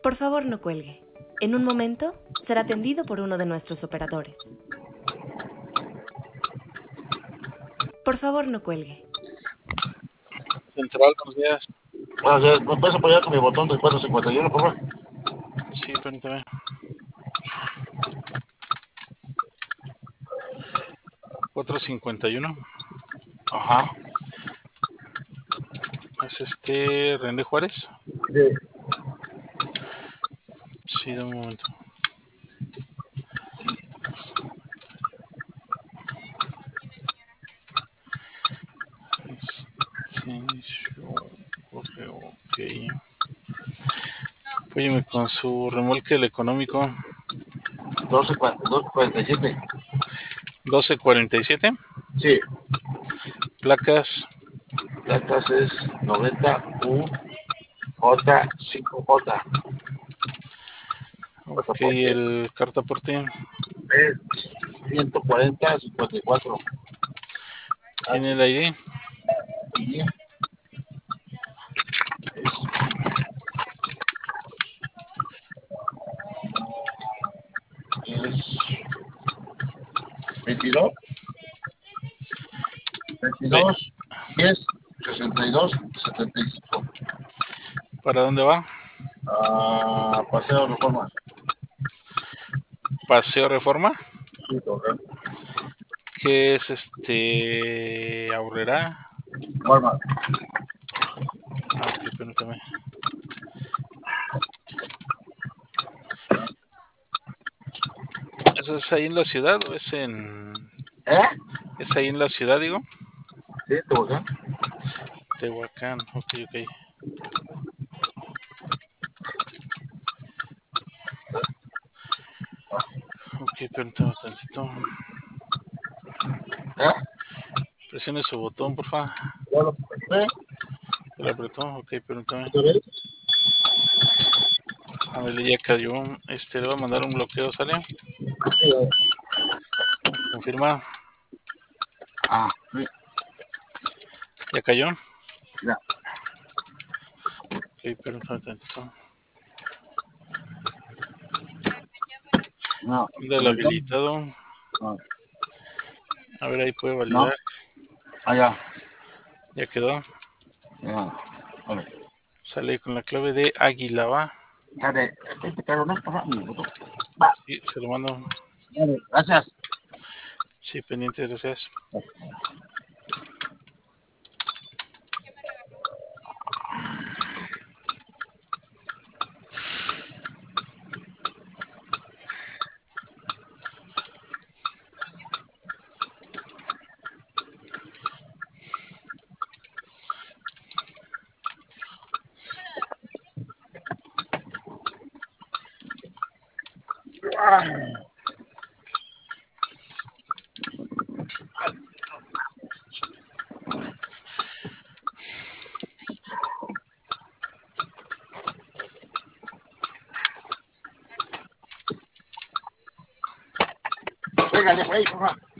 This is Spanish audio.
Por favor, no cuelgue. En un momento será atendido por uno de nuestros operadores. Por favor, no cuelgue. Central, buenos días. Buenos días, ¿me puedes apoyar con mi botón del 451, por favor? Sí, permítame. ¿451? Ajá. ¿Es René Juárez? Sí. Sí, de un momento. Correo, ok. Apóyeme con su remolque el económico. 1247. 1247. Sí. Placas. Placas es 90UJ5J. Ok, el cartaporte. Es 14054. ¿Tiene el ID? Y es 22 10 62 75. ¿Para dónde va? Paseo Reforma. Paseo Reforma. Sí, correcto. ¿Qué es Aurrera? Walmart. Ok, permítame. ¿Eso es ahí en la ciudad o es en...? ¿Es ahí en la ciudad, digo? Sí, Tehuacán. Tehuacán, ok. Ok, permítame tantito. Presione su botón, porfa. Ya lo presenté. ¿Lo apretó? Ok, permítame. ¿Otra vez? A ver, ya cayó. Le voy a mandar un bloqueo, ¿sale? Sí. Confirma. Sí. ¿Ya cayó? Ya. Ok, permítame tantito. No. Del habilitado. No. A ver, ahí puede validar. Ya. Ya quedó. Ya. Vale. Sale con la clave de Águila, ¿va? Dale, te cargo más para mi botón. Sí, se lo mando. Dale, gracias. Sí, pendiente, gracias. Pégale, güey, por favor.